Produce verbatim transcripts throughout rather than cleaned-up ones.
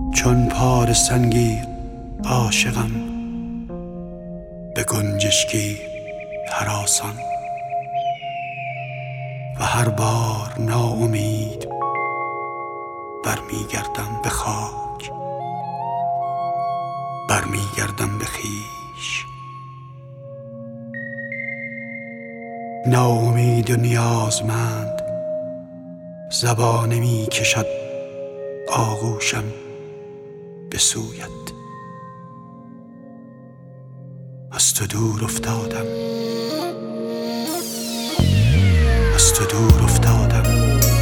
چون پار سنگی عاشقم به گنجشکی هراسان، و هر بار ناامید برمیگردم به خاک، برمیگردم به خویش. ناامید و نیازمند زبانه می کشد آغوشم به سویت. از تو دور افتادم، از تو دور افتادم.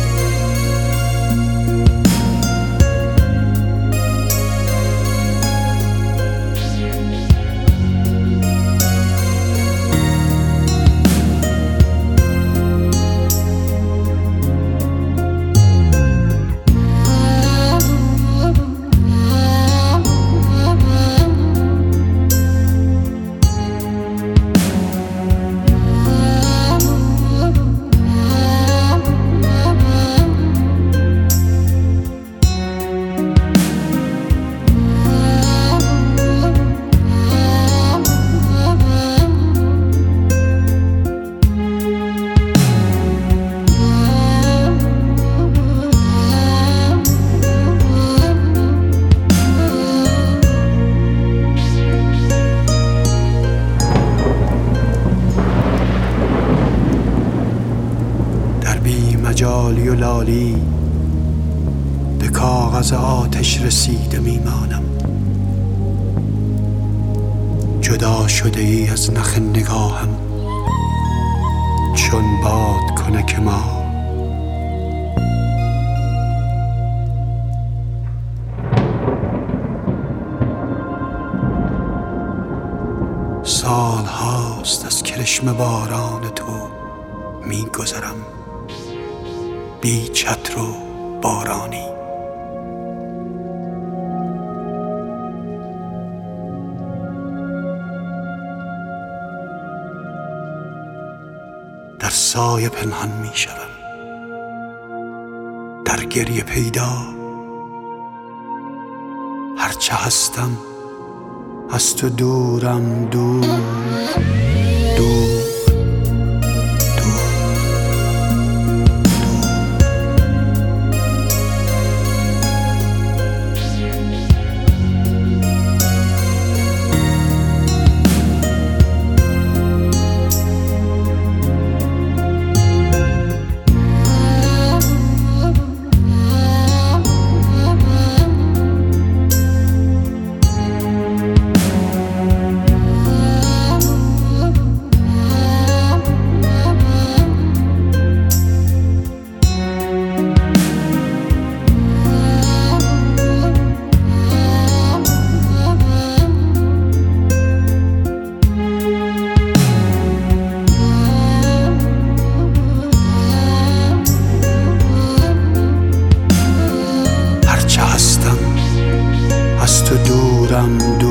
مجالی و لالی به کاغذ آتش رسیده میمانم. جدا شده ای از نخ نگاهم چون باد کنک ما. سال هاست از کرشم باران تو میگذرم، بی چتر و بارانی. در سایه پنهان می شوم، در گریه پیدا. هرچه هستم از تو دورم، دور دور. از تو دورم، دور.